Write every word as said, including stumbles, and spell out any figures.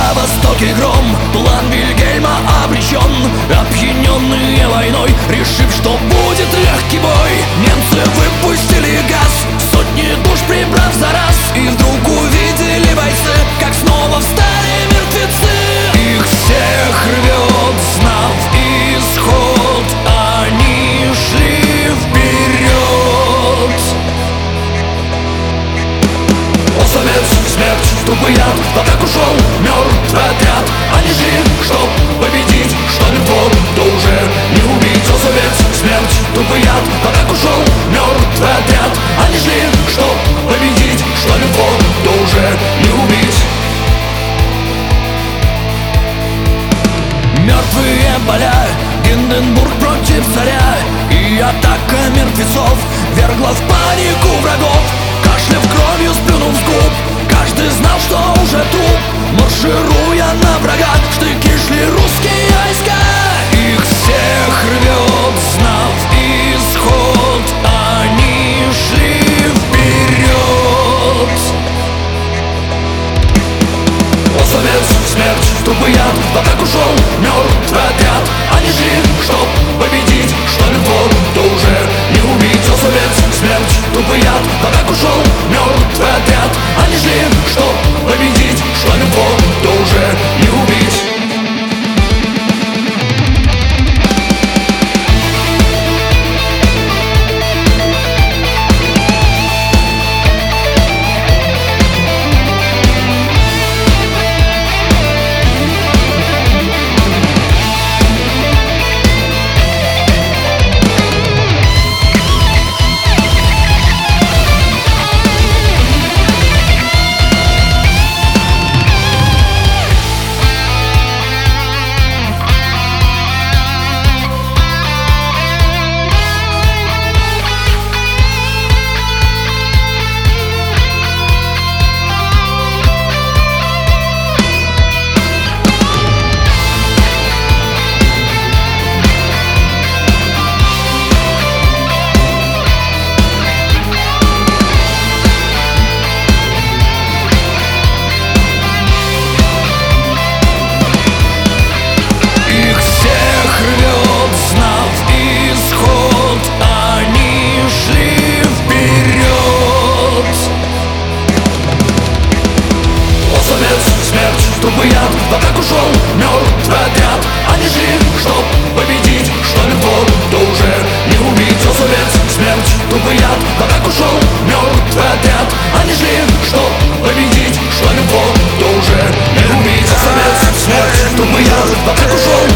На востоке гром, план Вильгельма обречен. Опьяненные войной, решив, что будет легкий бой, немцы выпустили газ, сотни душ прибрав за раз. И вдруг увидели бойцы, как снова встали мертвецы. Их всех рвет, знав исход, они шли вперед. О, совет, смерть, тупый яд, в атаку шел мертвый отряд. Они шли, чтоб победить, что не вдвор, то уже не убить. О, совет, смерть, тупый яд, в атаку шел мертвый отряд. Они шли, чтоб победить, что не вдвор, то уже не убить. Мертвые поля, Гинденбург против царя, и атака мертвецов вергла в панику врагов. Кашляв кровью, сплюнув с губ, каждый знал, что уже труп. Маршируя на врага, в штыки шли русские войска. Их всех рвет, знав исход, они шли вперед. О, совет, смерть, тупый яд, в атаку шел мертвый отряд. Они шли, чтоб победить, что не вдвор, то уже не убить. О, совет, смерть, тупый яд, в атаку шел мертвый отряд. Они шли, чтоб победить, что не вдвор, то уже не убить. Тупый яд, в атаку шел мертвый отряд. Они шли, чтоб победить, что не вдвор, то уже не убить. О, совет, смерть, тупый яд, в атаку шел мертвый отряд. Они шли, чтоб победить, что не вдвор, то уже не убить. О, совет, смерть, тупый яд, в атаку шел